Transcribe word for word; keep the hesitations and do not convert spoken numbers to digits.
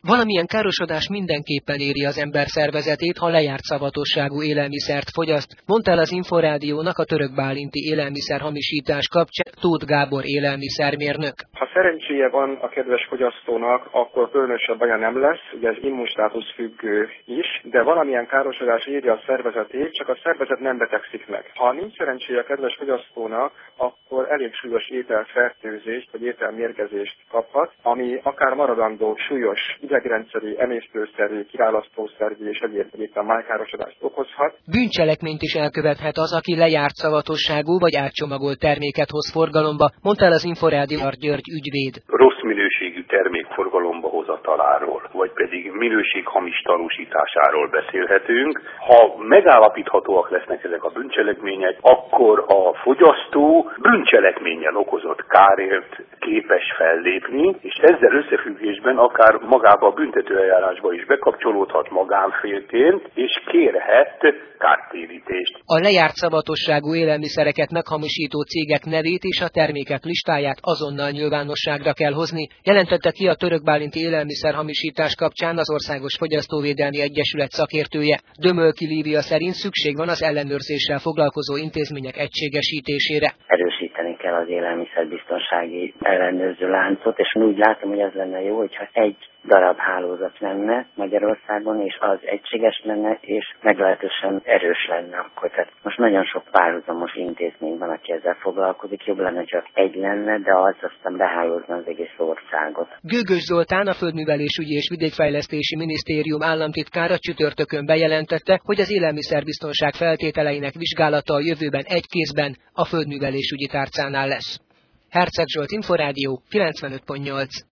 Valamilyen károsodás mindenképpen éri az ember szervezetét, ha lejárt szavatosságú élelmiszert fogyaszt, mondta el az Inforádiónak a török bálinti élelmiszerhamisítás kapcsán Tóth Gábor élelmiszermérnök. Ha szerencséje van a kedves fogyasztónak, akkor különösebb baja nem lesz, ugye ez immunstátusz függő is, de valamilyen károsodás éri a szervezetét, csak a szervezet nem betegszik meg. Ha nincs szerencséje a kedves fogyasztónak, akkor elég súlyos ételfertőzést vagy ételmérgezést kaphat, ami akár maradandó súlyos idegrendszeri, emésztőszervi, kiválasztószervi és egyéb éppen májkárosodást okozhat. Bűncselekményt is elkövethet az, aki lejárt szavatosságú vagy átcsomagolt terméket hoz forgalomba, mondta el az Inforádió György ügyvéd. Rossz minőségű termék forgalomba hozataláról, vagy pedig minőséghamisítás tanúsításáról beszélhetünk. Ha megállapíthatóak lesznek ezek a bűncselekmények, akkor a fogyasztó bűncselekménnyel okozott kárért képes fellépni, és ezzel összefüggésben akár magába a büntetőeljárásba is bekapcsolódhat magánfélként, és kérhet kártérítést. A lejárt szavatosságú élelmiszereket meghamisító cégek nevét és a termékek listáját azonnal nyilvánosságra kell hozni, jelentette ki a török bálinti élelmiszerhamisítás kapcsán az Országos Fogyasztóvédelmi Egyesület szakértője. Dömölki Lívia szerint szükség van az ellenőrzéssel foglalkozó intézmények egységesítésére. Erősíteni kell az élelmiszerbiztonsági ellenőrző láncot, és úgy látom, hogy az lenne jó, hogyha egy darab hálózat lenne Magyarországon, és az egységes lenne, és meglehetősen erős lenne akkor. Tehát most nagyon sok párhuzamos intézmény van, aki ezzel foglalkozik, jobb lenne, csak egy lenne, de az aztán behálózna az egész országot. Gőgös Zoltán, a Földművelésügyi és Vidékfejlesztési Minisztérium államtitkára csütörtökön bejelentette, hogy az élelmiszerbiztonság feltételeinek vizsgálata a jövőben egy kézben a Földművelésügyi tárcánál lesz. Herceg Zsolt, Inforádió, kilencvenöt pont nyolc.